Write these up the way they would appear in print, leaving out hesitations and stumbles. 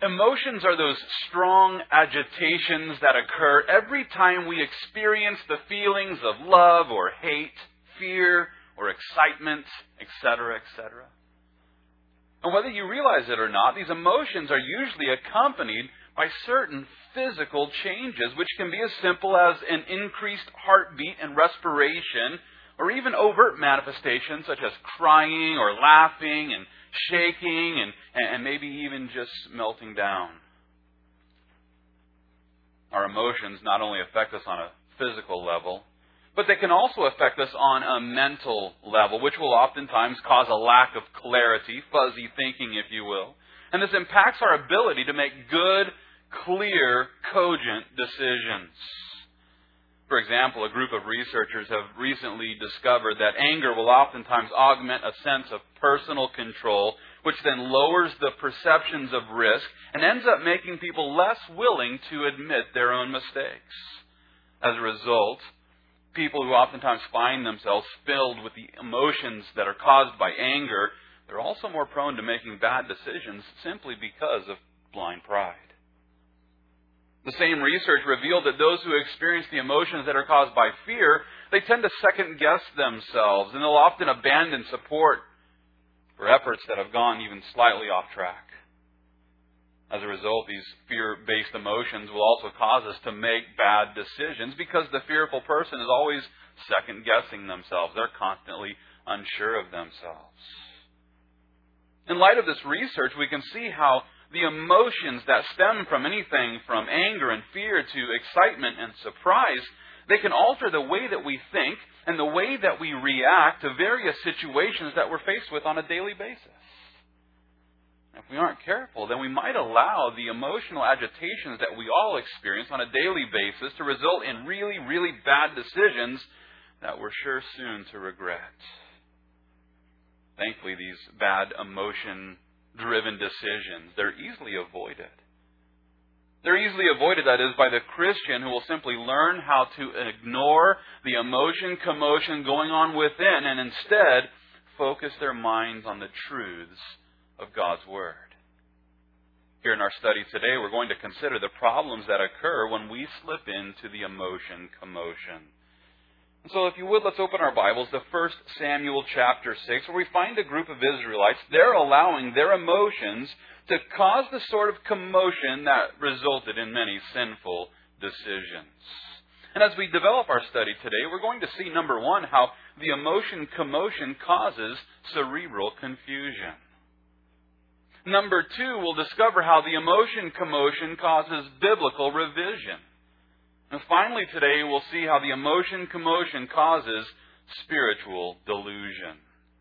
Emotions are those strong agitations that occur every time we experience the feelings of love or hate, fear or excitement, etc., etc. And whether you realize it or not, these emotions are usually accompanied by certain physical changes, which can be as simple as an increased heartbeat and respiration, or even overt manifestations such as crying or laughing and shaking and maybe even just melting down. Our emotions not only affect us on a physical level, but they can also affect us on a mental level, which will oftentimes cause a lack of clarity, fuzzy thinking, if you will. And this impacts our ability to make good, clear, cogent decisions. For example, a group of researchers have recently discovered that anger will oftentimes augment a sense of personal control, which then lowers the perceptions of risk and ends up making people less willing to admit their own mistakes. As a result, people who oftentimes find themselves filled with the emotions that are caused by anger, they're also more prone to making bad decisions simply because of blind pride. The same research revealed that those who experience the emotions that are caused by fear, they tend to second-guess themselves, and they'll often abandon support for efforts that have gone even slightly off track. As a result, these fear-based emotions will also cause us to make bad decisions because the fearful person is always second-guessing themselves. They're constantly unsure of themselves. In light of this research, we can see how the emotions that stem from anything from anger and fear to excitement and surprise, they can alter the way that we think and the way that we react to various situations that we're faced with on a daily basis. If we aren't careful, then we might allow the emotional agitations that we all experience on a daily basis to result in really, really bad decisions that we're sure soon to regret. Thankfully, these bad emotion-driven decisions, they're easily avoided. They're easily avoided, that is, by the Christian who will simply learn how to ignore the emotion, commotion going on within and instead focus their minds on the truths of God's Word. Here in our study today, we're going to consider the problems that occur when we slip into the emotion, commotion. And so if you would, let's open our Bibles to 1 Samuel chapter 6, where we find a group of Israelites. They're allowing their emotions to cause the sort of commotion that resulted in many sinful decisions. And as we develop our study today, we're going to see, number one, how the emotion commotion causes cerebral confusion. Number two, we'll discover how the emotion commotion causes biblical revision. And finally today, we'll see how the emotion commotion causes spiritual delusion.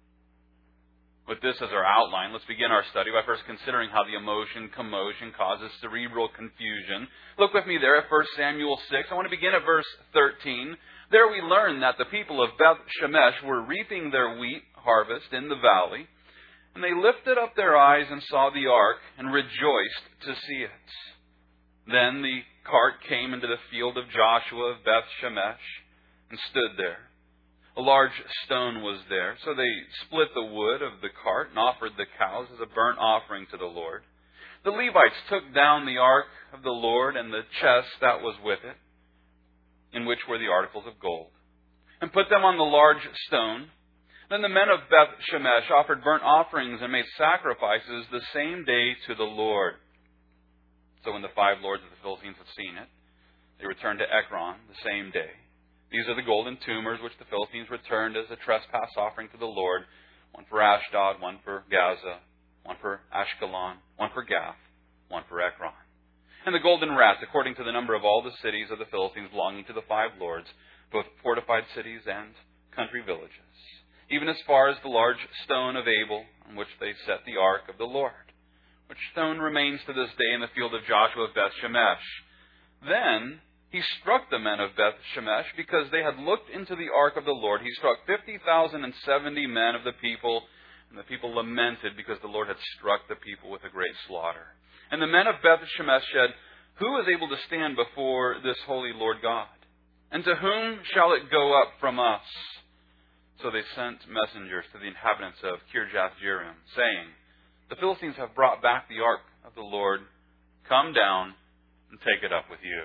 With this as our outline, let's begin our study by first considering how the emotion commotion causes cerebral confusion. Look with me there at 1 Samuel 6. I want to begin at verse 13. There we learn that the people of Beth Shemesh were reaping their wheat harvest in the valley, and they lifted up their eyes and saw the ark and rejoiced to see it. Then the cart came into the field of Joshua of Beth Shemesh and stood there. A large stone was there, so they split the wood of the cart and offered the cows as a burnt offering to the Lord. The Levites took down the ark of the Lord and the chest that was with it, in which were the articles of gold, and put them on the large stone. Then the men of Beth Shemesh offered burnt offerings and made sacrifices the same day to the Lord. So when the 5 lords of the Philistines had seen it, they returned to Ekron the same day. These are the golden tumors which the Philistines returned as a trespass offering to the Lord, one for Ashdod, one for Gaza, one for Ashkelon, one for Gath, one for Ekron. And the golden rats, according to the number of all the cities of the Philistines belonging to the 5 lords, both fortified cities and country villages, even as far as the large stone of Abel, on which they set the ark of the Lord, which stone remains to this day in the field of Joshua of Beth Shemesh. Then he struck the men of Beth Shemesh because they had looked into the ark of the Lord. He struck 50,070 men of the people, and the people lamented because the Lord had struck the people with a great slaughter. And the men of Beth Shemesh said, "Who is able to stand before this holy Lord God? And to whom shall it go up from us?" So they sent messengers to the inhabitants of Kirjath-Jearim, saying, "The Philistines have brought back the ark of the Lord come down and take it up with you.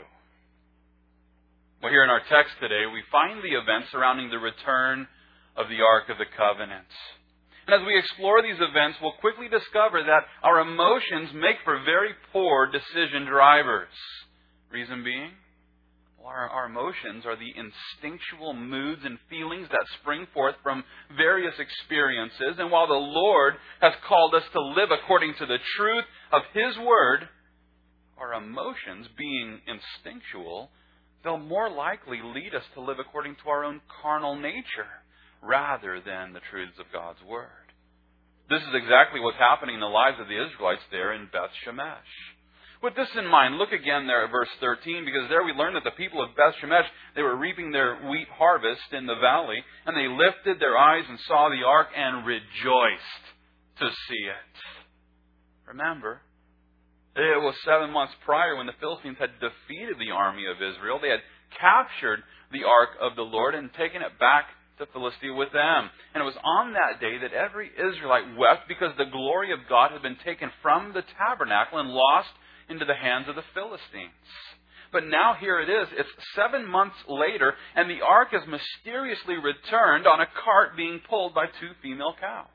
Well, here in our text today, we find the events surrounding the return of the Ark of the Covenant. And as we explore these events, we'll quickly discover that our emotions make for very poor decision drivers. Reason being? Well, our emotions are the instinctual moods and feelings that spring forth from various experiences. And while the Lord has called us to live according to the truth of His Word, our emotions, being instinctual, they'll more likely lead us to live according to our own carnal nature rather than the truths of God's Word. This is exactly what's happening in the lives of the Israelites there in Beth Shemesh. With this in mind, look again there at verse 13, because there we learn that the people of Beth Shemesh, they were reaping their wheat harvest in the valley, and they lifted their eyes and saw the ark and rejoiced to see it. Remember, it was 7 months prior when the Philistines had defeated the army of Israel. They had captured the ark of the Lord and taken it back to Philistia with them. And it was on that day that every Israelite wept because the glory of God had been taken from the tabernacle and lost into the hands of the Philistines. But now here it is. It's 7 months later, and the ark is mysteriously returned on a cart being pulled by 2 female cows.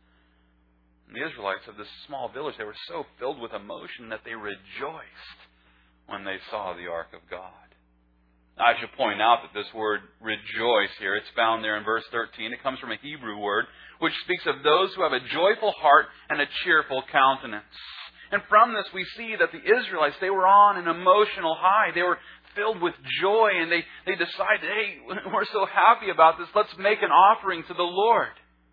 And the Israelites of this small village, they were so filled with emotion that they rejoiced when they saw the ark of God. I should point out that this word rejoice here, it's found there in verse 13. It comes from a Hebrew word which speaks of those who have a joyful heart and a cheerful countenance. And from this we see that the Israelites, they were on an emotional high. They were filled with joy, and they decided, hey, we're so happy about this, let's make an offering to the Lord.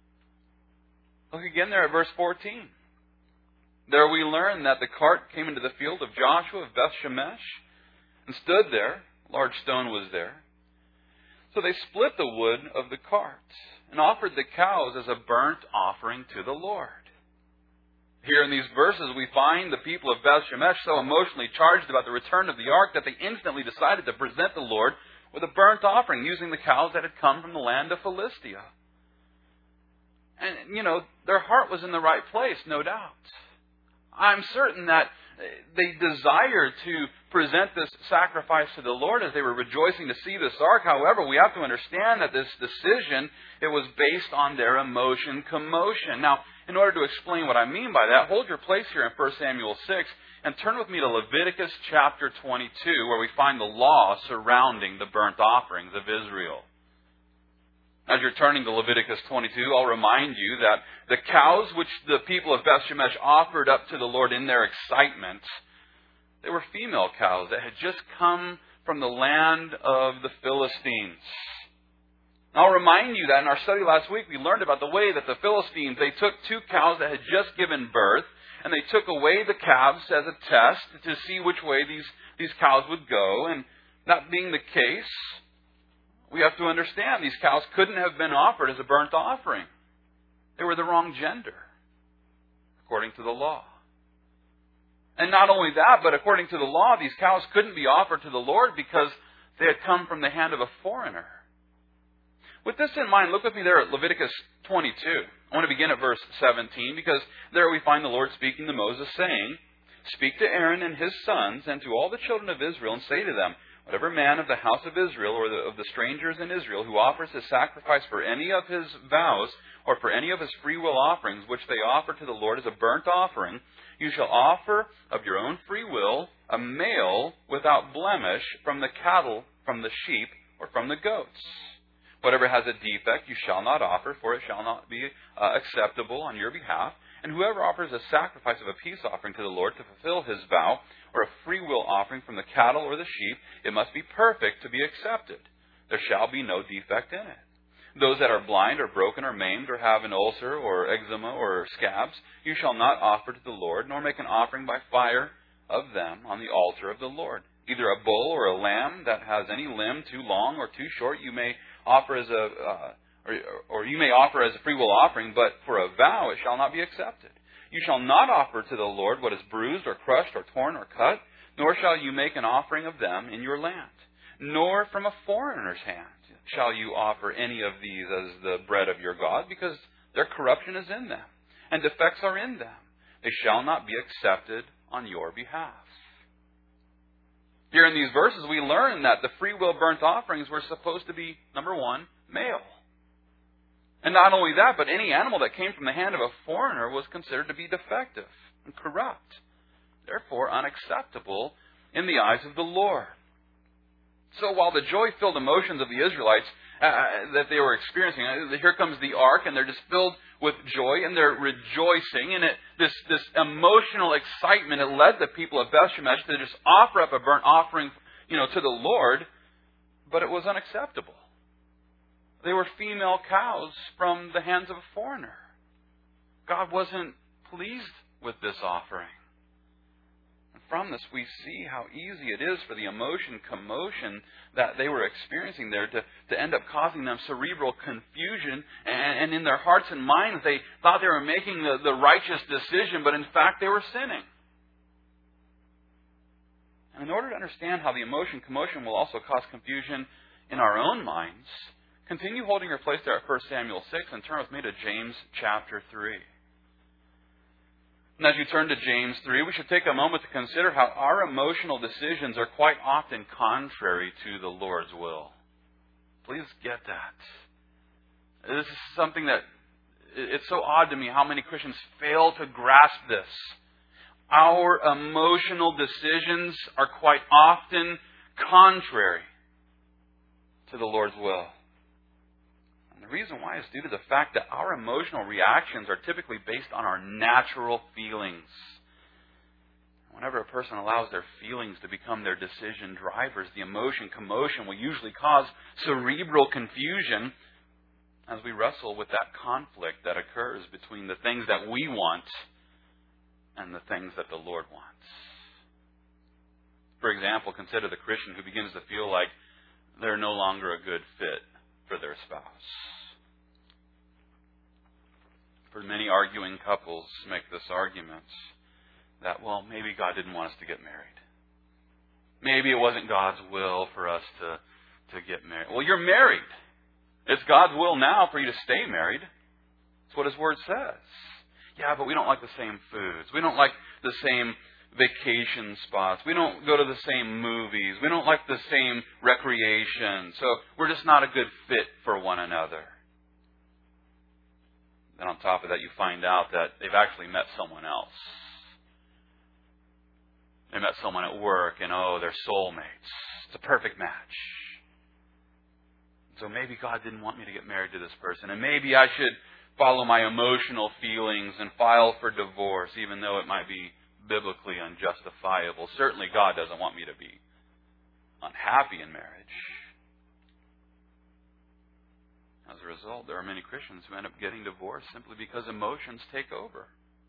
Look again there at verse 14. There we learn that the cart came into the field of Joshua of Beth Shemesh and stood there. A large stone was there. So they split the wood of the cart and offered the cows as a burnt offering to the Lord. Here in these verses we find the people of Beth Shemesh so emotionally charged about the return of the ark that they instantly decided to present the Lord with a burnt offering using the cows that had come from the land of Philistia. And, their heart was in the right place, no doubt. I'm certain that they desired to present this sacrifice to the Lord as they were rejoicing to see this ark. However, we have to understand that this decision, it was based on their emotion commotion. Now, in order to explain what I mean by that, hold your place here in 1 Samuel 6 and turn with me to Leviticus chapter 22, where we find the law surrounding the burnt offerings of Israel. As you're turning to Leviticus 22, I'll remind you that the cows which the people of Beth Shemesh offered up to the Lord in their excitement, they were female cows that had just come from the land of the Philistines. I'll remind you that in our study last week, we learned about the way that the Philistines, they took 2 cows that had just given birth, and they took away the calves as a test to see which way these cows would go. And that being the case, we have to understand these cows couldn't have been offered as a burnt offering. They were the wrong gender, according to the law. And not only that, but according to the law, these cows couldn't be offered to the Lord because they had come from the hand of a foreigner. With this in mind, look with me there at Leviticus 22. I want to begin at verse 17, because there we find the Lord speaking to Moses, saying, "Speak to Aaron and his sons and to all the children of Israel, and say to them, whatever man of the house of Israel or of the strangers in Israel who offers his sacrifice for any of his vows or for any of his freewill offerings which they offer to the Lord as a burnt offering, you shall offer of your own free will a male without blemish from the cattle, from the sheep, or from the goats. Whatever has a defect you shall not offer, for it shall not be acceptable on your behalf. And whoever offers a sacrifice of a peace offering to the Lord to fulfill his vow, or a free will offering from the cattle or the sheep, it must be perfect to be accepted. There shall be no defect in it. Those that are blind or broken or maimed or have an ulcer or eczema or scabs, you shall not offer to the Lord, nor make an offering by fire of them on the altar of the Lord. Either a bull or a lamb that has any limb too long or too short, you may offer as a free will offering, but for a vow it shall not be accepted. You shall not offer to the Lord what is bruised or crushed or torn or cut, nor shall you make an offering of them in your land, nor from a foreigner's hand shall you offer any of these as the bread of your God, because their corruption is in them, and defects are in them. They shall not be accepted on your behalf." Here in these verses, we learn that the free will burnt offerings were supposed to be, number one, male. And not only that, but any animal that came from the hand of a foreigner was considered to be defective and corrupt, therefore unacceptable in the eyes of the Lord. So while the joy-filled emotions of the Israelites that they were experiencing, here comes the ark, and they're just filled with joy, and they're rejoicing, and this emotional excitement, it led the people of Beth-Shemesh to just offer up a burnt offering, to the Lord, but it was unacceptable. They were female cows from the hands of a foreigner. God wasn't pleased with this offering. And from this, we see how easy it is for the commotion that they were experiencing there to end up causing them cerebral confusion. And in their hearts and minds, they thought they were making the righteous decision, but in fact, they were sinning. And in order to understand how the commotion will also cause confusion in our own minds, continue holding your place there at 1 Samuel 6 and turn with me to James chapter 3. And as you turn to James 3, we should take a moment to consider how our emotional decisions are quite often contrary to the Lord's will. Please get that. This is something that, it's so odd to me how many Christians fail to grasp this. Our emotional decisions are quite often contrary to the Lord's will. The reason why is due to the fact that our emotional reactions are typically based on our natural feelings. Whenever a person allows their feelings to become their decision drivers, the commotion will usually cause cerebral confusion as we wrestle with that conflict that occurs between the things that we want and the things that the Lord wants. For example, consider the Christian who begins to feel like they're no longer a good fit for their spouse. For many arguing couples make this argument that, maybe God didn't want us to get married. Maybe it wasn't God's will for us to get married. Well, you're married. It's God's will now for you to stay married. That's what His Word says. Yeah, but we don't like the same foods. We don't like the same vacation spots. We don't go to the same movies. We don't like the same recreation. So we're just not a good fit for one another. Then on top of that, you find out that they've actually met someone else. They met someone at work and, they're soulmates. It's a perfect match. So maybe God didn't want me to get married to this person. And maybe I should follow my emotional feelings and file for divorce, even though it might be biblically unjustifiable. Certainly God doesn't want me to be unhappy in marriage. As a result, there are many Christians who end up getting divorced simply because emotions take over.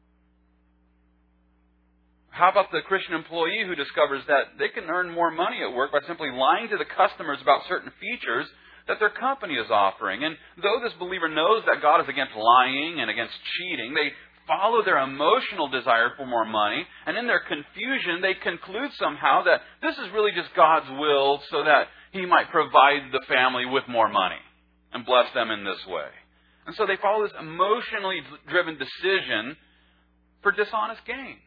How about the Christian employee who discovers that they can earn more money at work by simply lying to the customers about certain features that their company is offering? And though this believer knows that God is against lying and against cheating, they follow their emotional desire for more money, and in their confusion, they conclude somehow that this is really just God's will so that He might provide the family with more money and bless them in this way. And so they follow this emotionally driven decision for dishonest gain.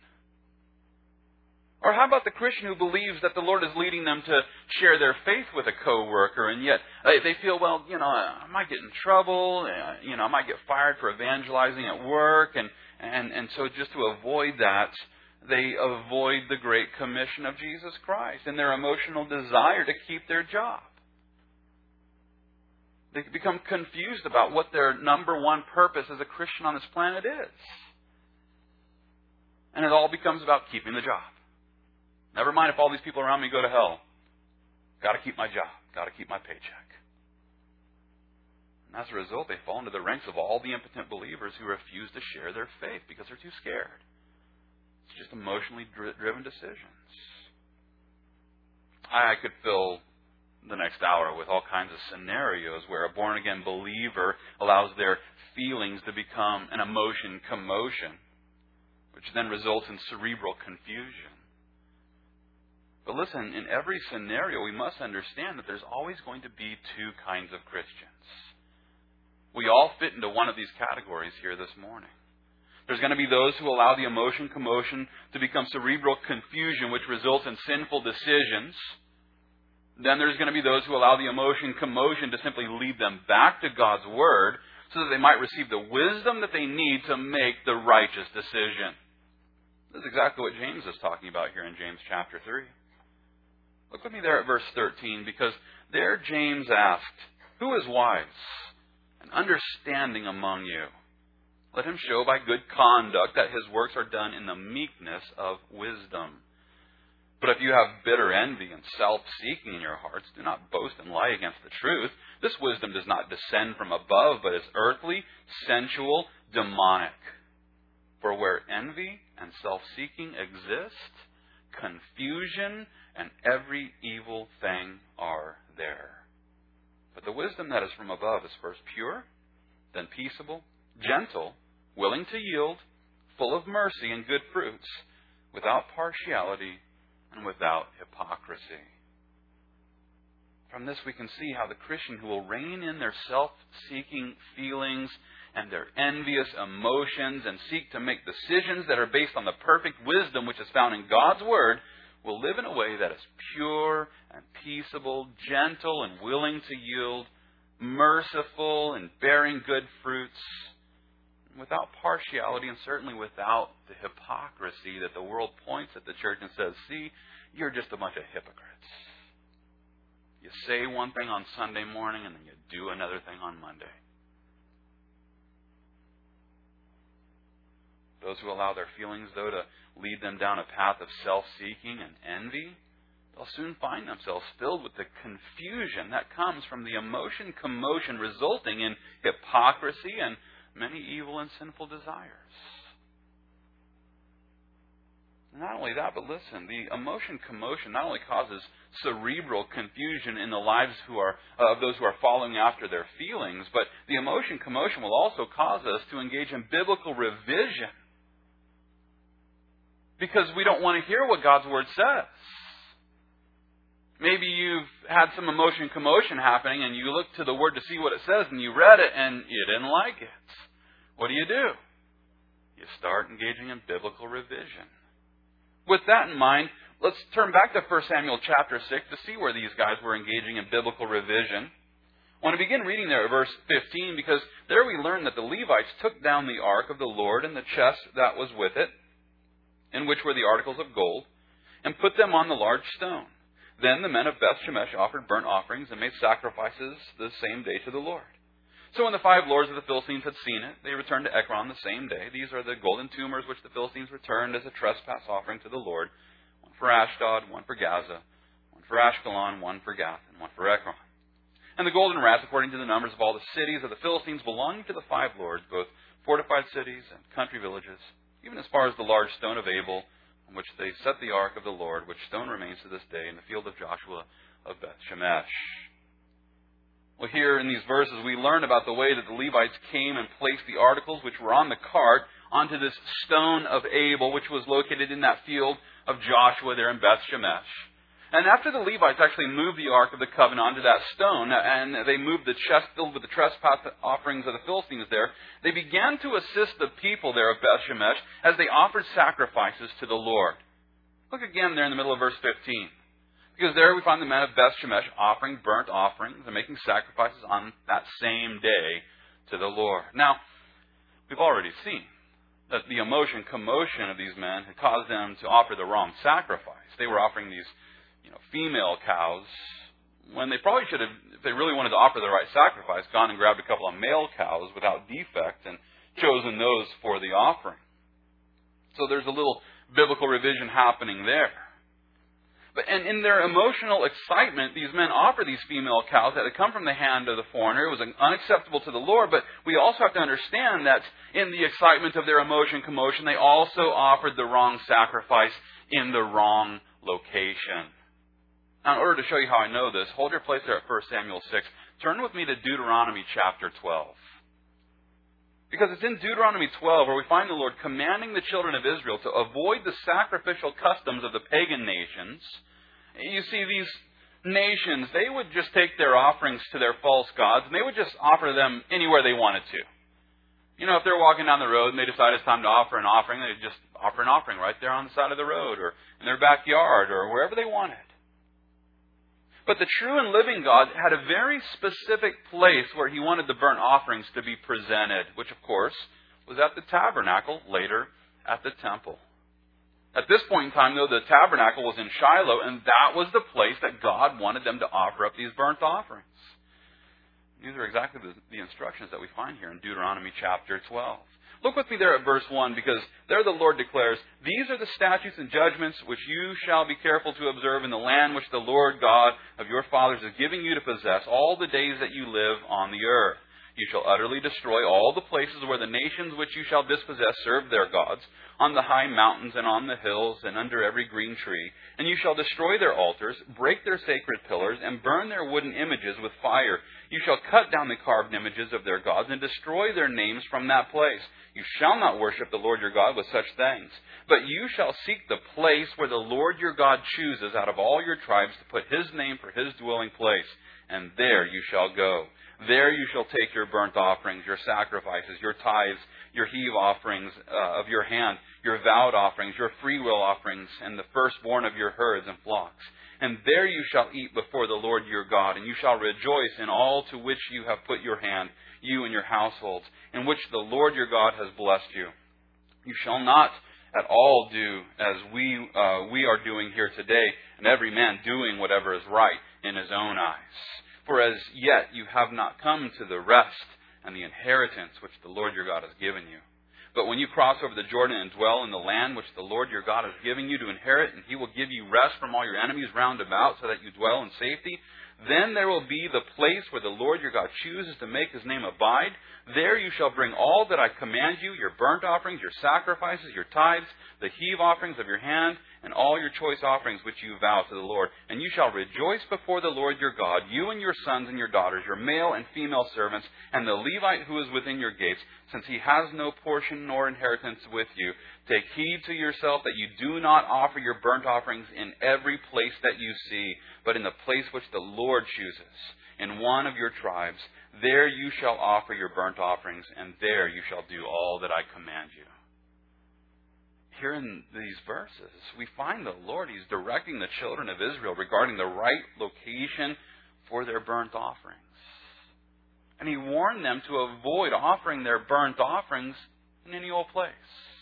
Or how about the Christian who believes that the Lord is leading them to share their faith with a coworker, and yet they feel, I might get in trouble, I might get fired for evangelizing at work, and so just to avoid that, they avoid the Great Commission of Jesus Christ and their emotional desire to keep their job. They become confused about what their number one purpose as a Christian on this planet is. And it all becomes about keeping the job. Never mind if all these people around me go to hell. Got to keep my job. Got to keep my paycheck. And as a result, they fall into the ranks of all the impotent believers who refuse to share their faith because they're too scared. It's just emotionally driven decisions. I could fill the next hour with all kinds of scenarios where a born-again believer allows their feelings to become an emotion commotion, which then results in cerebral confusion. But listen, in every scenario, we must understand that there's always going to be two kinds of Christians. We all fit into one of these categories here this morning. There's going to be those who allow the emotion commotion to become cerebral confusion, which results in sinful decisions. Then there's going to be those who allow the emotion commotion to simply lead them back to God's Word so that they might receive the wisdom that they need to make the righteous decision. This is exactly what James is talking about here in James chapter 3. Look with me there at verse 13, because there James asked, "Who is wise and understanding among you? Let him show by good conduct that his works are done in the meekness of wisdom. But if you have bitter envy and self-seeking in your hearts, do not boast and lie against the truth. This wisdom does not descend from above, but is earthly, sensual, demonic. For where envy and self-seeking exist, confusion and every evil thing are there. But the wisdom that is from above is first pure, then peaceable, gentle, willing to yield, full of mercy and good fruits, without partiality and without hypocrisy." From this we can see how the Christian who will rein in their self-seeking feelings and their envious emotions and seek to make decisions that are based on the perfect wisdom which is found in God's Word will live in a way that is pure and peaceable, gentle and willing to yield, merciful and bearing good fruits, without partiality and certainly without the hypocrisy that the world points at the church and says, "See, you're just a bunch of hypocrites. You say one thing on Sunday morning and then you do another thing on Monday." Those who allow their feelings, though, to lead them down a path of self-seeking and envy, they'll soon find themselves filled with the confusion that comes from the emotion commotion resulting in hypocrisy and many evil and sinful desires. Not only that, but listen, the emotion commotion not only causes cerebral confusion in the lives of those who are following after their feelings, but the emotion commotion will also cause us to engage in biblical revision, because we don't want to hear what God's Word says. Maybe you've had some emotion commotion happening and you look to the Word to see what it says and you read it and you didn't like it. What do? You start engaging in biblical revision. With that in mind, let's turn back to 1 Samuel chapter 6 to see where these guys were engaging in biblical revision. I want to begin reading there at verse 15, because there we learn that the Levites took down the ark of the Lord and the chest that was with it, in which were the articles of gold, and put them on the large stone. Then the men of Beth-Shemesh offered burnt offerings and made sacrifices the same day to the Lord. So when the 5 lords of the Philistines had seen it, they returned to Ekron the same day. These are the golden tumors which the Philistines returned as a trespass offering to the Lord. One for Ashdod, one for Gaza, one for Ashkelon, one for Gath, and one for Ekron. And the golden rats, according to the numbers of all the cities of the Philistines, belonging to the 5 lords, both fortified cities and country villages, even as far as the large stone of Abel, on which they set the ark of the Lord, which stone remains to this day in the field of Joshua of Beth-Shemesh. Well, here in these verses, we learn about the way that the Levites came and placed the articles which were on the cart onto this stone of Abel, which was located in that field of Joshua there in Beth-Shemesh. And after the Levites actually moved the Ark of the Covenant onto that stone, and they moved the chest filled with the trespass offerings of the Philistines there, they began to assist the people there of Beth-Shemesh as they offered sacrifices to the Lord. Look again there in the middle of verse 15. Because there we find the men of Beth-Shemesh offering burnt offerings and making sacrifices on that same day to the Lord. Now, we've already seen that the emotion, commotion of these men had caused them to offer the wrong sacrifice. They were offering these female cows, when they probably should have, if they really wanted to offer the right sacrifice, gone and grabbed a couple of male cows without defect and chosen those for the offering. So there's a little biblical revision happening there. And in their emotional excitement, these men offer these female cows that had come from the hand of the foreigner. It was unacceptable to the Lord, but we also have to understand that in the excitement of their emotion, commotion, they also offered the wrong sacrifice in the wrong location. Now, in order to show you how I know this, hold your place there at 1 Samuel 6. Turn with me to Deuteronomy chapter 12. Because it's in Deuteronomy 12 where we find the Lord commanding the children of Israel to avoid the sacrificial customs of the pagan nations. You see, these nations, they would just take their offerings to their false gods and they would just offer them anywhere they wanted to. If they're walking down the road and they decide it's time to offer an offering, they just offer an offering right there on the side of the road or in their backyard or wherever they wanted. But the true and living God had a very specific place where He wanted the burnt offerings to be presented, which of course was at the tabernacle, later at the temple. At this point in time, though, the tabernacle was in Shiloh, and that was the place that God wanted them to offer up these burnt offerings. These are exactly the instructions that we find here in Deuteronomy chapter 12. Look with me there at verse 1, because there the Lord declares, "These are the statutes and judgments which you shall be careful to observe in the land which the Lord God of your fathers is giving you to possess all the days that you live on the earth. You shall utterly destroy all the places where the nations which you shall dispossess serve their gods, on the high mountains and on the hills and under every green tree. And you shall destroy their altars, break their sacred pillars, and burn their wooden images with fire. You shall cut down the carved images of their gods and destroy their names from that place. You shall not worship the Lord your God with such things. But you shall seek the place where the Lord your God chooses out of all your tribes to put His name for His dwelling place. And there you shall go. There you shall take your burnt offerings, your sacrifices, your tithes, your heave offerings of your hand, your vowed offerings, your freewill offerings, and the firstborn of your herds and flocks. And there you shall eat before the Lord your God, and you shall rejoice in all to which you have put your hand, you and your households, in which the Lord your God has blessed you. You shall not at all do as we are doing here today, and every man doing whatever is right in his own eyes. For as yet you have not come to the rest and the inheritance which the Lord your God has given you. But when you cross over the Jordan and dwell in the land which the Lord your God has given you to inherit, and He will give you rest from all your enemies round about, so that you dwell in safety, then there will be the place where the Lord your God chooses to make His name abide. There you shall bring all that I command you, your burnt offerings, your sacrifices, your tithes, the heave offerings of your hand, and all your choice offerings which you vow to the Lord. And you shall rejoice before the Lord your God, you and your sons and your daughters, your male and female servants, and the Levite who is within your gates, since he has no portion nor inheritance with you. Take heed to yourself that you do not offer your burnt offerings in every place that you see, but in the place which the Lord chooses, in one of your tribes. There you shall offer your burnt offerings, and there you shall do all that I command you." Here in these verses, we find the Lord, He's directing the children of Israel regarding the right location for their burnt offerings. And He warned them to avoid offering their burnt offerings in any old place.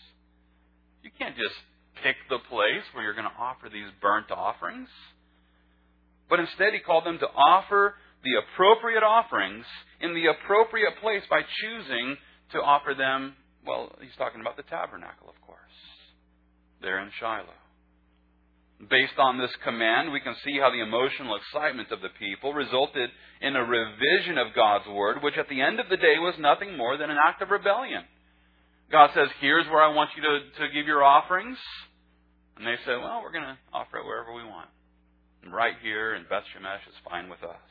You can't just pick the place where you're going to offer these burnt offerings. But instead, He called them to offer the appropriate offerings in the appropriate place by choosing to offer them, well, He's talking about the tabernacle, of course, there in Shiloh. Based on this command, we can see how the emotional excitement of the people resulted in a revision of God's Word, which at the end of the day was nothing more than an act of rebellion. God says, "Here's where I want you to give your offerings." And they say, "Well, we're going to offer it wherever we want. And right here in Beth Shemesh is fine with us."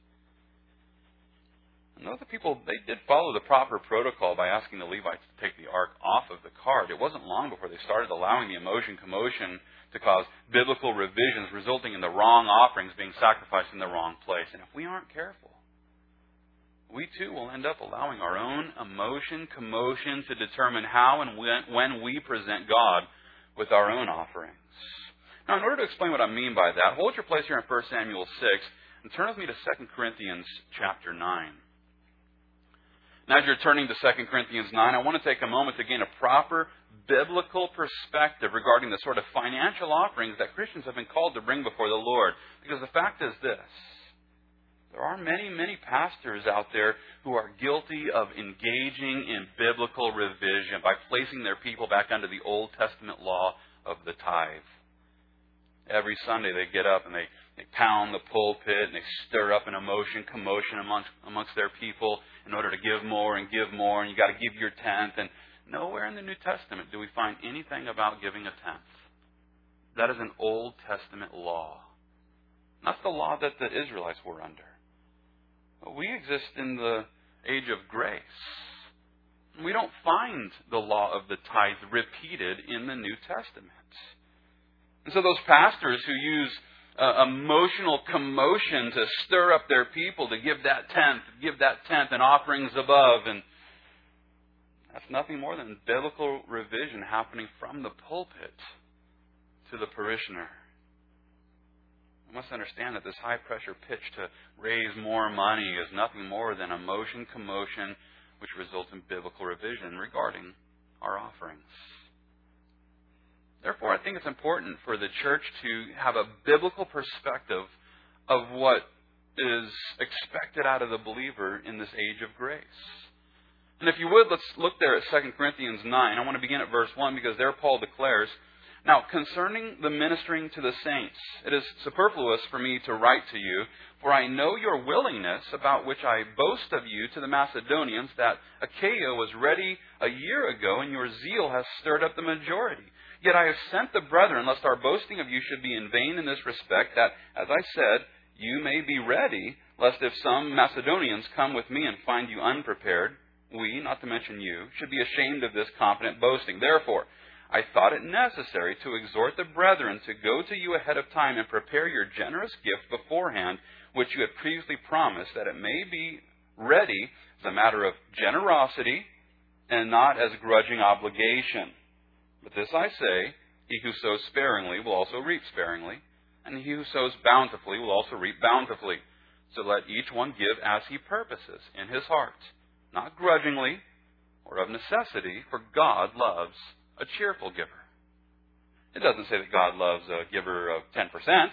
And though the people, they did follow the proper protocol by asking the Levites to take the ark off of the cart, it wasn't long before they started allowing the commotion to cause biblical revisions, resulting in the wrong offerings being sacrificed in the wrong place. And if we aren't careful, we too will end up allowing our own commotion to determine how and when we present God with our own offerings. Now, in order to explain what I mean by that, hold your place here in 1 Samuel 6 and turn with me to 2 Corinthians chapter 9. Now, as you're turning to 2 Corinthians 9, I want to take a moment to gain a proper biblical perspective regarding the sort of financial offerings that Christians have been called to bring before the Lord. Because the fact is this: there are many, many pastors out there who are guilty of engaging in biblical revision by placing their people back under the Old Testament law of the tithe. Every Sunday they get up and they pound the pulpit and they stir up an commotion amongst their people in order to give more, and you got to give your tenth. And nowhere in the New Testament do we find anything about giving a tenth. That is an Old Testament law. That's the law that the Israelites were under. We exist in the age of grace. We don't find the law of the tithe repeated in the New Testament. And so those pastors who use emotional commotion to stir up their people to give that tenth and offerings above, and That's nothing more than biblical revision happening from the pulpit to the parishioner. We must understand that this high-pressure pitch to raise more money is nothing more than a motion commotion which results in biblical revision regarding our offerings. Therefore, I think it's important for the church to have a biblical perspective of what is expected out of the believer in this age of grace. And if you would, let's look there at 2 Corinthians 9. I want to begin at verse 1 because there Paul declares, "Now, concerning the ministering to the saints, it is superfluous for me to write to you, for I know your willingness, about which I boast of you to the Macedonians, that Achaia was ready a year ago, and your zeal has stirred up the majority. Yet I have sent the brethren, lest our boasting of you should be in vain in this respect, that, as I said, you may be ready, lest if some Macedonians come with me and find you unprepared, we, not to mention you, should be ashamed of this confident boasting. Therefore, I thought it necessary to exhort the brethren to go to you ahead of time and prepare your generous gift beforehand, which you had previously promised, that it may be ready as a matter of generosity and not as grudging obligation. But this I say, he who sows sparingly will also reap sparingly, and he who sows bountifully will also reap bountifully. So let each one give as he purposes in his heart, not grudgingly or of necessity, for God loves a cheerful giver." It doesn't say that God loves a giver of 10%.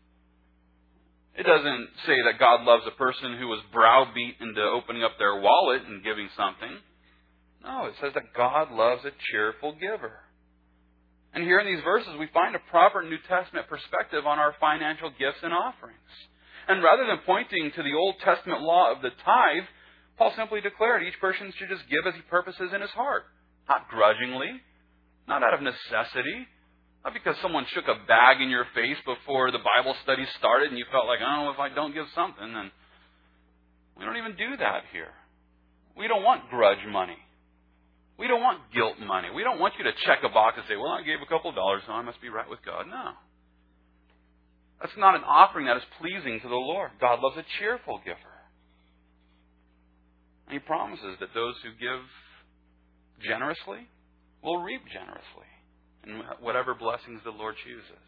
It doesn't say that God loves a person who was browbeat into opening up their wallet and giving something. No, it says that God loves a cheerful giver. And here in these verses, we find a proper New Testament perspective on our financial gifts and offerings. And rather than pointing to the Old Testament law of the tithe, Paul simply declared each person should just give as he purposes in his heart. Not grudgingly, not out of necessity, not because someone shook a bag in your face before the Bible study started and you felt like, oh, if I don't give something, then we don't even do that here. We don't want grudge money. We don't want guilt money. We don't want you to check a box and say, well, I gave a couple of dollars, so I must be right with God. No. That's not an offering that is pleasing to the Lord. God loves a cheerful giver. And He promises that those who give generously will reap generously in whatever blessings the Lord chooses.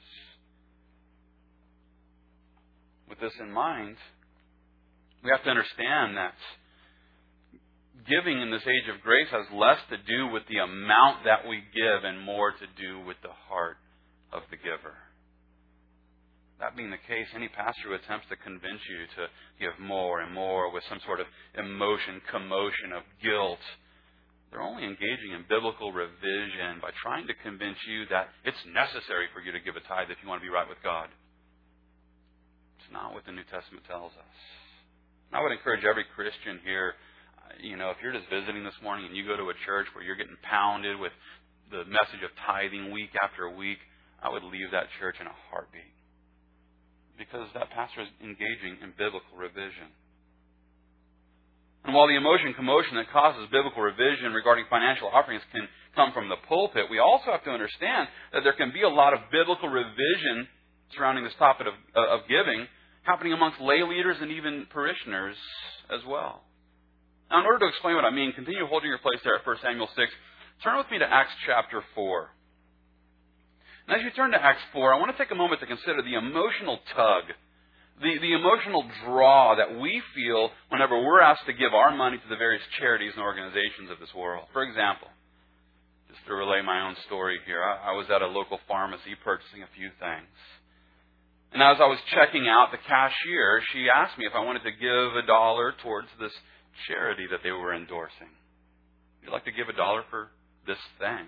With this in mind, we have to understand that giving in this age of grace has less to do with the amount that we give and more to do with the heart of the giver. That being the case, any pastor who attempts to convince you to give more and more with some sort of emotion, commotion of guilt, they're only engaging in biblical revision by trying to convince you that it's necessary for you to give a tithe if you want to be right with God. It's not what the New Testament tells us. I would encourage every Christian here, if you're just visiting this morning and you go to a church where you're getting pounded with the message of tithing week after week, I would leave that church in a heartbeat. Because that pastor is engaging in biblical revision. And while the commotion that causes biblical revision regarding financial offerings can come from the pulpit, we also have to understand that there can be a lot of biblical revision surrounding this topic of giving happening amongst lay leaders and even parishioners as well. Now, in order to explain what I mean, continue holding your place there at 1 Samuel 6. Turn with me to Acts chapter 4. And as you turn to Acts 4, I want to take a moment to consider the emotional tug, the emotional draw that we feel whenever we're asked to give our money to the various charities and organizations of this world. For example, just to relay my own story here, I was at a local pharmacy purchasing a few things. And as I was checking out, the cashier, she asked me if I wanted to give $1 towards this charity that they were endorsing. Would you like to give $1 for this thing?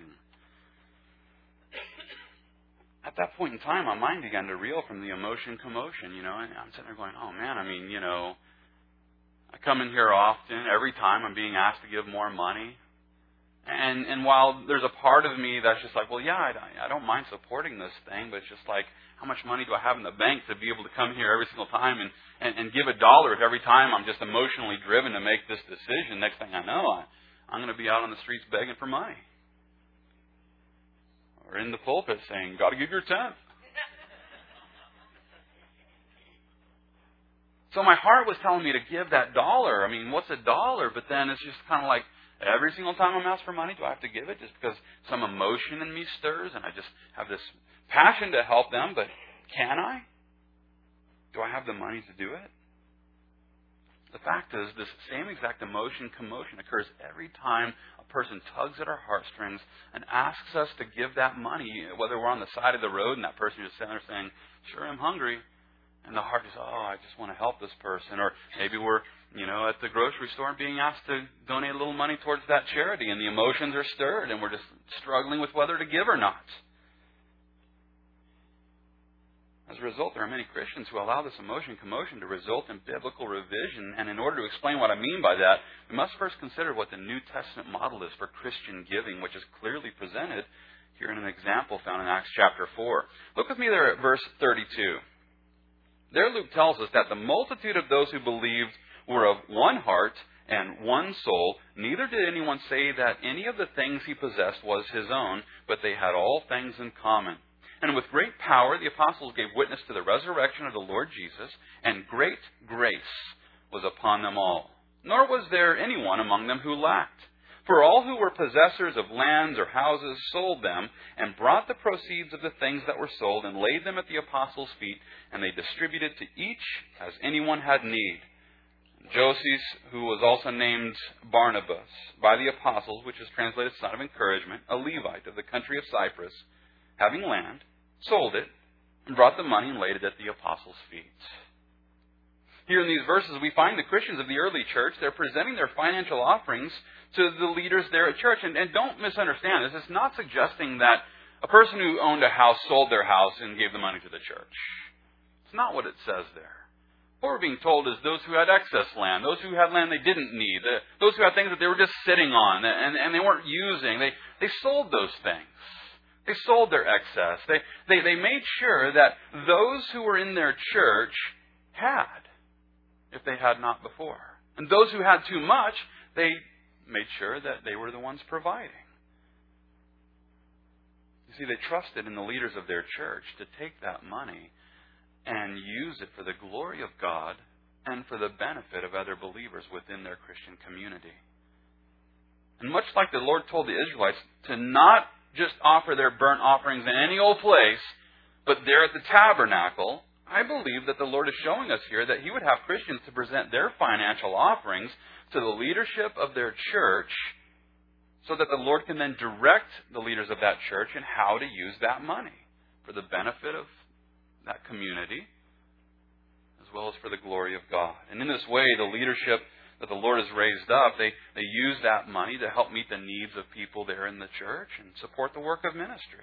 At that point in time, my mind began to reel from the commotion, and I'm sitting there going, oh man, I come in here often, every time I'm being asked to give more money. And while there's a part of me that's just like, well, yeah, I don't mind supporting this thing, but it's just like, how much money do I have in the bank to be able to come here every single time and give $1 if every time I'm just emotionally driven to make this decision? Next thing I know, I'm going to be out on the streets begging for money. Or in the pulpit saying, got to give your 10th. So my heart was telling me to give that $1. What's $1? But then it's just kind of like, Every single time I'm asked for money, do I have to give it just because some emotion in me stirs and I just have this passion to help them? But can I? Do I have the money to do it? The fact is, this same exact emotion, commotion, occurs every time a person tugs at our heartstrings and asks us to give that money, whether we're on the side of the road and that person is sitting there saying, sure, I'm hungry. And the heart is, I just want to help this person. Or maybe we're, at the grocery store being asked to donate a little money towards that charity, and the emotions are stirred and we're just struggling with whether to give or not. As a result, there are many Christians who allow this emotion, commotion, to result in biblical revision. And in order to explain what I mean by that, we must first consider what the New Testament model is for Christian giving, which is clearly presented here in an example found in Acts chapter 4. Look with me there at verse 32. There Luke tells us that the multitude of those who believed were of one heart and one soul. Neither did anyone say that any of the things he possessed was his own, but they had all things in common. And with great power the apostles gave witness to the resurrection of the Lord Jesus, and great grace was upon them all. Nor was there anyone among them who lacked. For all who were possessors of lands or houses sold them, and brought the proceeds of the things that were sold, and laid them at the apostles' feet, and they distributed to each as anyone had need. Joses, who was also named Barnabas by the apostles, which is translated son of encouragement, a Levite of the country of Cyprus, having land, sold it, and brought the money and laid it at the apostles' feet. Here in these verses, we find the Christians of the early church, they're presenting their financial offerings to the leaders there at church. And don't misunderstand this. It's not suggesting that a person who owned a house sold their house and gave the money to the church. It's not what it says there. What we're being told is those who had excess land, those who had land they didn't need, those who had things that they were just sitting on and they weren't using, they sold those things. They sold their excess. They made sure that those who were in their church had, if they had not before. And those who had too much, they made sure that they were the ones providing. You see, they trusted in the leaders of their church to take that money and use it for the glory of God and for the benefit of other believers within their Christian community. And much like the Lord told the Israelites to not just offer their burnt offerings in any old place, but there at the tabernacle, I believe that the Lord is showing us here that He would have Christians to present their financial offerings to the leadership of their church so that the Lord can then direct the leaders of that church in how to use that money for the benefit of that community as well as for the glory of God. And in this way, the leadership that the Lord has raised up, they use that money to help meet the needs of people there in the church and support the work of ministry.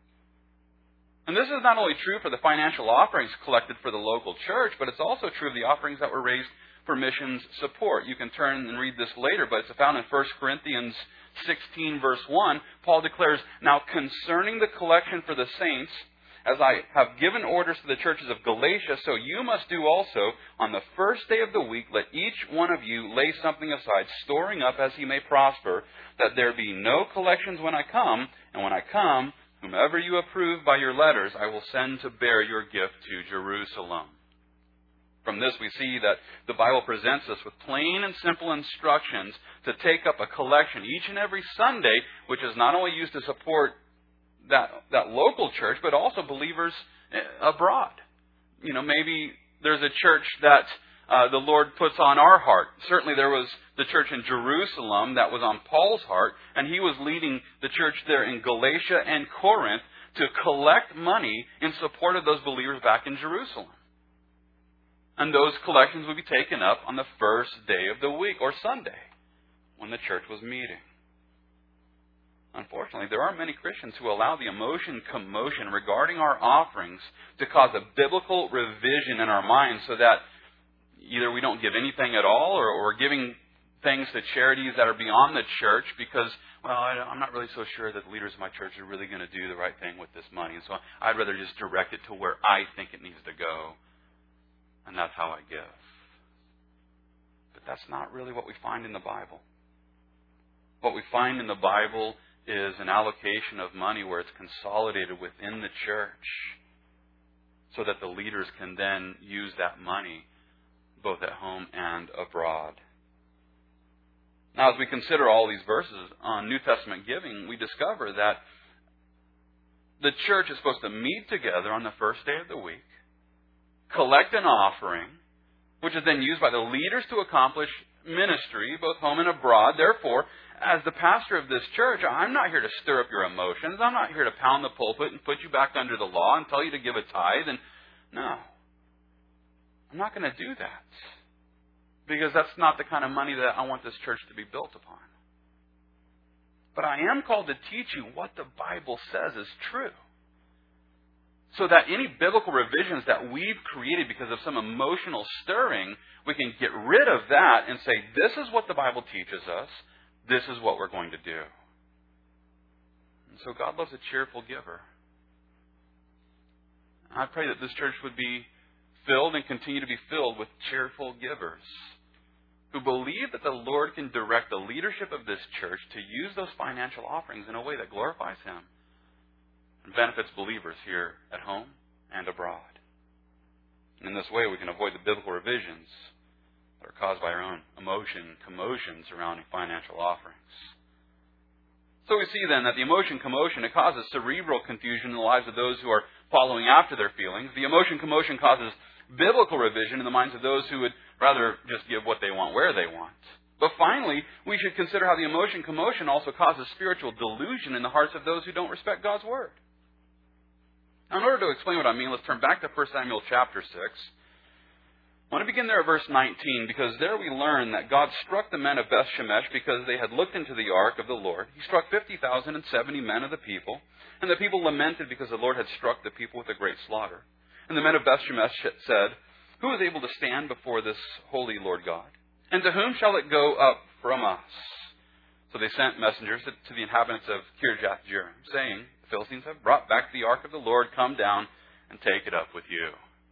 And this is not only true for the financial offerings collected for the local church, but it's also true of the offerings that were raised for missions support. You can turn and read this later, but it's found in 1 Corinthians 16, verse 1. Paul declares, "Now concerning the collection for the saints, as I have given orders to the churches of Galatia, so you must do also. On the first day of the week, let each one of you lay something aside, storing up as he may prosper, that there be no collections when I come. And when I come, whomever you approve by your letters, I will send to bear your gift to Jerusalem." From this, we see that the Bible presents us with plain and simple instructions to take up a collection each and every Sunday, which is not only used to support that local church, but also believers abroad. Maybe there's a church that the Lord puts on our heart. Certainly there was the church in Jerusalem that was on Paul's heart, and he was leading the church there in Galatia and Corinth to collect money in support of those believers back in Jerusalem. And those collections would be taken up on the first day of the week, or Sunday, when the church was meeting. Unfortunately, there are many Christians who allow the emotion, commotion regarding our offerings to cause a biblical revision in our minds so that either we don't give anything at all or we're giving things to charities that are beyond the church because, I'm not really so sure that the leaders of my church are really going to do the right thing with this money. And so I'd rather just direct it to where I think it needs to go. And that's how I give. But that's not really what we find in the Bible. What we find in the Bible is an allocation of money where it's consolidated within the church so that the leaders can then use that money both at home and abroad. Now, as we consider all these verses on New Testament giving, we discover that the church is supposed to meet together on the first day of the week, collect an offering, which is then used by the leaders to accomplish ministry, both home and abroad. Therefore, as the pastor of this church, I'm not here to stir up your emotions. I'm not here to pound the pulpit and put you back under the law and tell you to give a tithe. And no, I'm not going to do that. Because that's not the kind of money that I want this church to be built upon. But I am called to teach you what the Bible says is true. So that any biblical revisions that we've created because of some emotional stirring, we can get rid of that and say, this is what the Bible teaches us. This is what we're going to do. And so God loves a cheerful giver. I pray that this church would be filled and continue to be filled with cheerful givers who believe that the Lord can direct the leadership of this church to use those financial offerings in a way that glorifies Him and benefits believers here at home and abroad. And in this way, we can avoid the biblical revisions that are caused by our own commotion surrounding financial offerings. So we see then that the commotion, it causes cerebral confusion in the lives of those who are following after their feelings. The commotion causes biblical revision in the minds of those who would rather just give what they want where they want. But finally, we should consider how the commotion also causes spiritual delusion in the hearts of those who don't respect God's Word. Now, in order to explain what I mean, let's turn back to 1 Samuel chapter 6. I want to begin there at verse 19, because there we learn that God struck the men of Beth-Shemesh because they had looked into the ark of the Lord. He struck 50,070 men of the people, and the people lamented because the Lord had struck the people with a great slaughter. And the men of Beth-Shemesh said, who is able to stand before this holy Lord God? And to whom shall it go up from us? So they sent messengers to the inhabitants of Kirjath-Jearim, saying, the Philistines have brought back the ark of the Lord. Come down and take it up with you.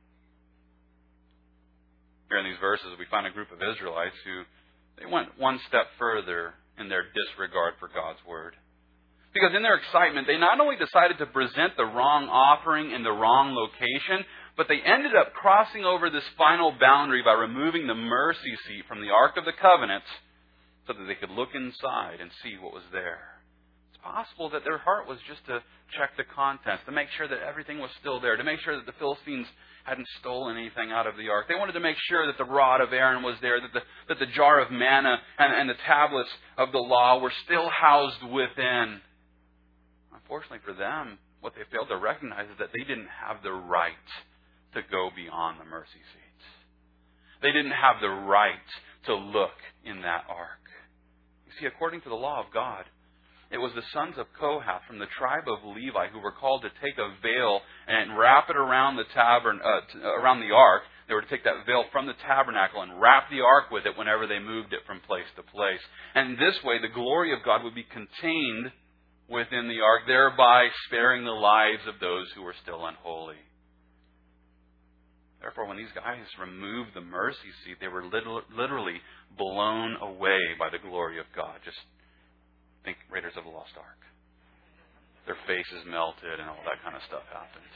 Here in these verses, we find a group of Israelites who they went one step further in their disregard for God's Word. Because in their excitement, they not only decided to present the wrong offering in the wrong location, but they ended up crossing over this final boundary by removing the mercy seat from the Ark of the Covenant so that they could look inside and see what was there. It's possible that their heart was just to check the contents, to make sure that everything was still there, to make sure that the Philistines hadn't stolen anything out of the ark. They wanted to make sure that the rod of Aaron was there, that the jar of manna and the tablets of the law were still housed within. Unfortunately for them, what they failed to recognize is that they didn't have the right to go beyond the mercy seats. They didn't have the right to look in that ark. You see, according to the law of God, it was the sons of Kohath from the tribe of Levi who were called to take a veil and wrap it around the around the ark. They were to take that veil from the tabernacle and wrap the ark with it whenever they moved it from place to place. And this way, the glory of God would be contained within the ark, thereby sparing the lives of those who were still unholy. Therefore, when these guys removed the mercy seat, they were literally blown away by the glory of God. Just think Raiders of the Lost Ark. Their faces melted and all that kind of stuff happened.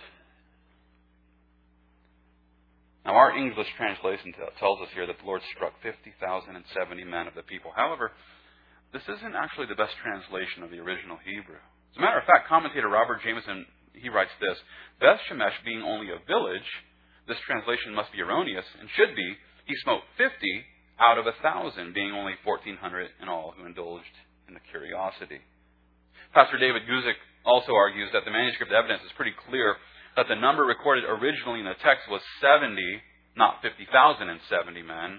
Now, our English translation tells us here that the Lord struck 50,070 men of the people. However, this isn't actually the best translation of the original Hebrew. As a matter of fact, commentator Robert Jameson, he writes this: Beth-Shemesh being only a village, this translation must be erroneous and should be, he smote 50 out of 1,000, being only 1,400 in all who indulged in the curiosity. Pastor David Guzik also argues that the manuscript evidence is pretty clear that the number recorded originally in the text was 70, not 50,070 men.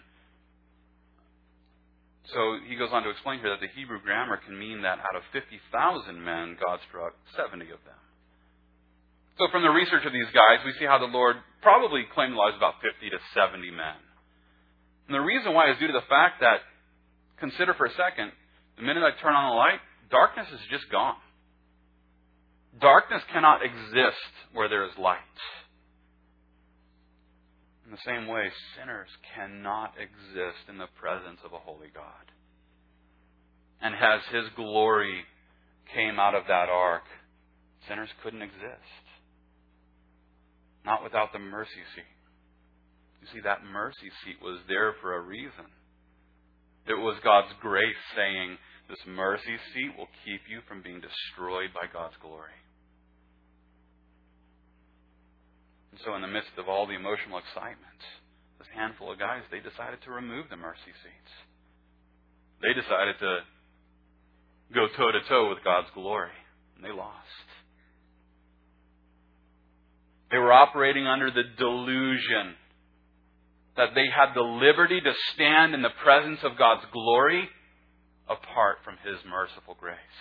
So he goes on to explain here that the Hebrew grammar can mean that out of 50,000 men, God struck 70 of them. So from the research of these guys, we see how the Lord probably claimed the lives of about 50 to 70 men. And the reason why is due to the fact that, consider for a second, the minute I turn on the light, darkness is just gone. Darkness cannot exist where there is light. In the same way, sinners cannot exist in the presence of a holy God. And as His glory came out of that ark, sinners couldn't exist. Not without the mercy seat. You see, that mercy seat was there for a reason. It was God's grace saying, this mercy seat will keep you from being destroyed by God's glory. And so in the midst of all the emotional excitement, this handful of guys, they decided to remove the mercy seats. They decided to go toe-to-toe with God's glory. And they lost. They were operating under the delusion that they had the liberty to stand in the presence of God's glory apart from His merciful grace.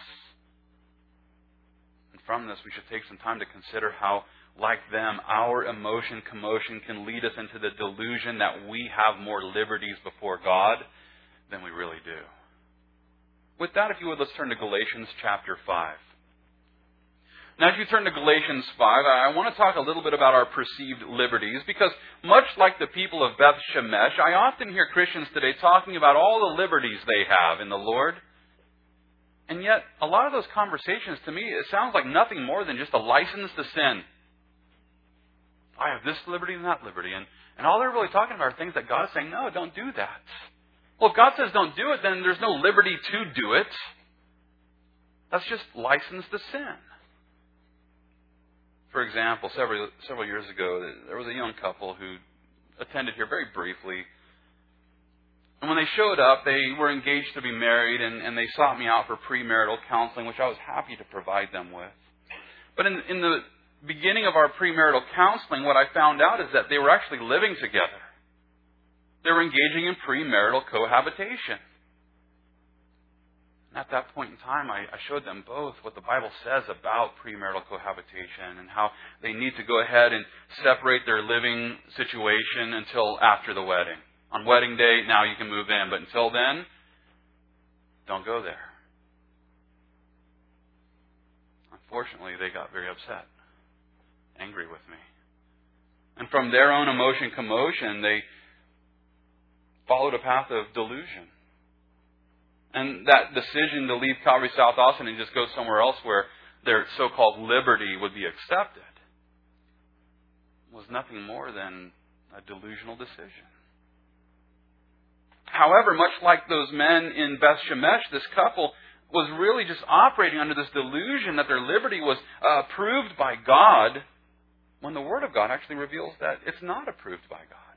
And from this, we should take some time to consider how, like them, our emotion commotion can lead us into the delusion that we have more liberties before God than we really do. With that, if you would, let's turn to Galatians chapter 5. Now, as you turn to Galatians 5, I want to talk a little bit about our perceived liberties, because much like the people of Beth Shemesh, I often hear Christians today talking about all the liberties they have in the Lord. And yet, a lot of those conversations, to me, it sounds like nothing more than just a license to sin. I have this liberty and that liberty. And all they're really talking about are things that God is saying, no, don't do that. Well, if God says don't do it, then there's no liberty to do it. That's just license to sin. For example, several years ago, there was a young couple who attended here very briefly. And when they showed up, they were engaged to be married, and they sought me out for premarital counseling, which I was happy to provide them with. But in the beginning of our premarital counseling, what I found out is that they were actually living together. They were engaging in premarital cohabitation. At that point in time, I showed them both what the Bible says about premarital cohabitation and how they need to go ahead and separate their living situation until after the wedding. On wedding day, now you can move in, but until then, don't go there. Unfortunately, they got very upset, angry with me. And from their own emotion commotion, they followed a path of delusion. And that decision to leave Calvary South Austin and just go somewhere else where their so-called liberty would be accepted was nothing more than a delusional decision. However, much like those men in Beth Shemesh, this couple was really just operating under this delusion that their liberty was approved by God, when the Word of God actually reveals that it's not approved by God.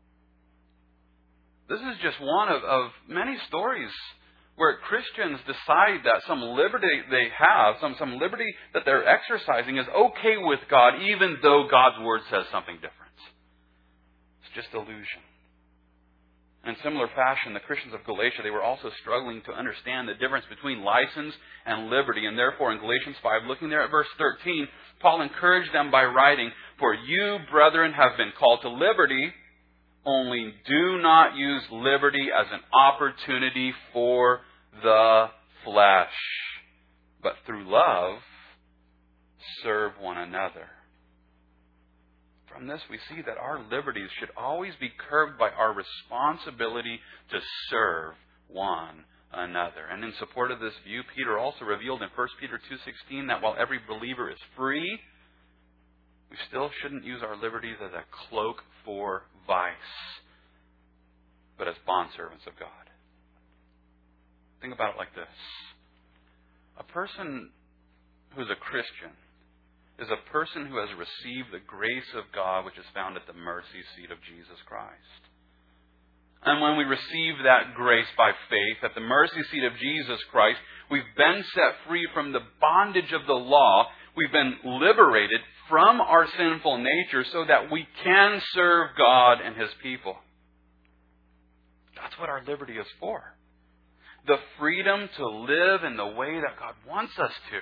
This is just one of many stories where Christians decide that some liberty they have, some liberty that they're exercising is okay with God, even though God's Word says something different. It's just illusion. In similar fashion, the Christians of Galatia, they were also struggling to understand the difference between license and liberty. And therefore, in Galatians 5, looking there at verse 13, Paul encouraged them by writing, "For you, brethren, have been called to liberty, only do not use liberty as an opportunity for the flesh, but through love serve one another." From this we see that our liberties should always be curbed by our responsibility to serve one another. And in support of this view, Peter also revealed in 1 Peter 2:16 that while every believer is free, we still shouldn't use our liberties as a cloak for vice, but as bondservants of God. Think about it like this. A person who's a Christian is a person who has received the grace of God which is found at the mercy seat of Jesus Christ. And when we receive that grace by faith at the mercy seat of Jesus Christ, we've been set free from the bondage of the law. We've been liberated from our sinful nature so that we can serve God and His people. That's what our liberty is for. The freedom to live in the way that God wants us to.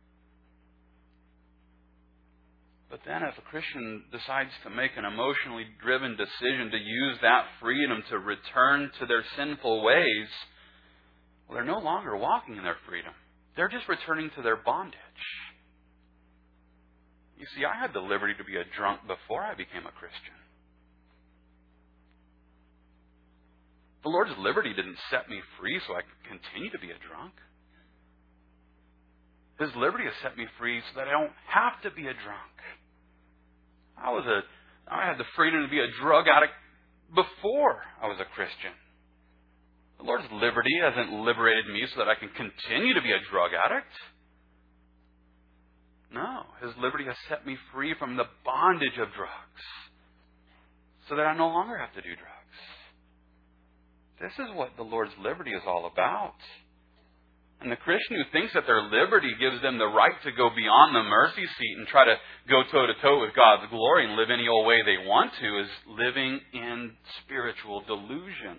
But then if a Christian decides to make an emotionally driven decision to use that freedom to return to their sinful ways, well, they're no longer walking in their freedom. They're just returning to their bondage. You see, I had the liberty to be a drunk before I became a Christian. The Lord's liberty didn't set me free so I could continue to be a drunk. His liberty has set me free so that I don't have to be a drunk. I had the freedom to be a drug addict before I was a Christian. The Lord's liberty hasn't liberated me so that I can continue to be a drug addict. No, His liberty has set me free from the bondage of drugs so that I no longer have to do drugs. This is what the Lord's liberty is all about. And the Christian who thinks that their liberty gives them the right to go beyond the mercy seat and try to go toe-to-toe with God's glory and live any old way they want to is living in spiritual delusion.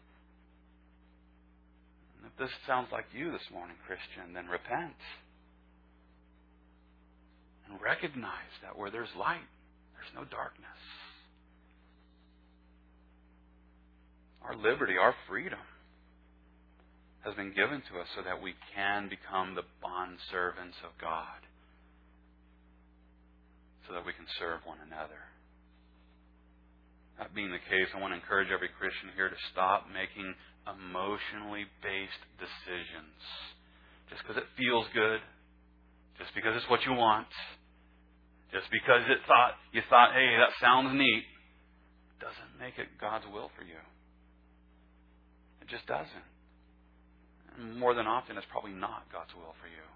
And if this sounds like you this morning, Christian, then repent. And recognize that where there's light, there's no darkness. Our liberty, our freedom, has been given to us so that we can become the bondservants of God, so that we can serve one another. That being the case, I want to encourage every Christian here to stop making emotionally based decisions. Just because it feels good, just because it's what you want, just because you thought, hey, that sounds neat, doesn't make it God's will for you. It just doesn't. More than often, it's probably not God's will for you.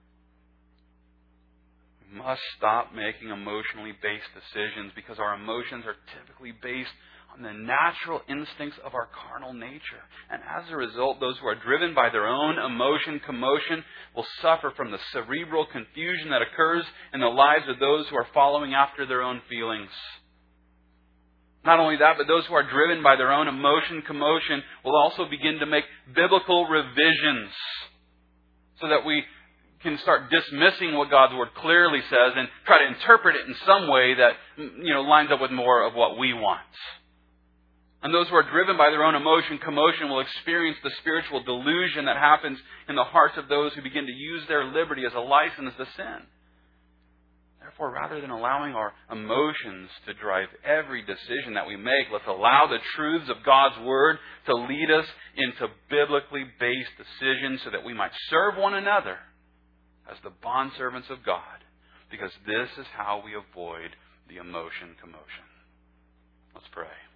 We must stop making emotionally based decisions because our emotions are typically based on the natural instincts of our carnal nature. And as a result, those who are driven by their own commotion will suffer from the cerebral confusion that occurs in the lives of those who are following after their own feelings. Not only that, but those who are driven by their own commotion will also begin to make biblical revisions so that we can start dismissing what God's Word clearly says and try to interpret it in some way that lines up with more of what we want. And those who are driven by their own commotion will experience the spiritual delusion that happens in the hearts of those who begin to use their liberty as a license to sin. Therefore, rather than allowing our emotions to drive every decision that we make, let's allow the truths of God's Word to lead us into biblically based decisions so that we might serve one another as the bondservants of God, because this is how we avoid the commotion. Let's pray.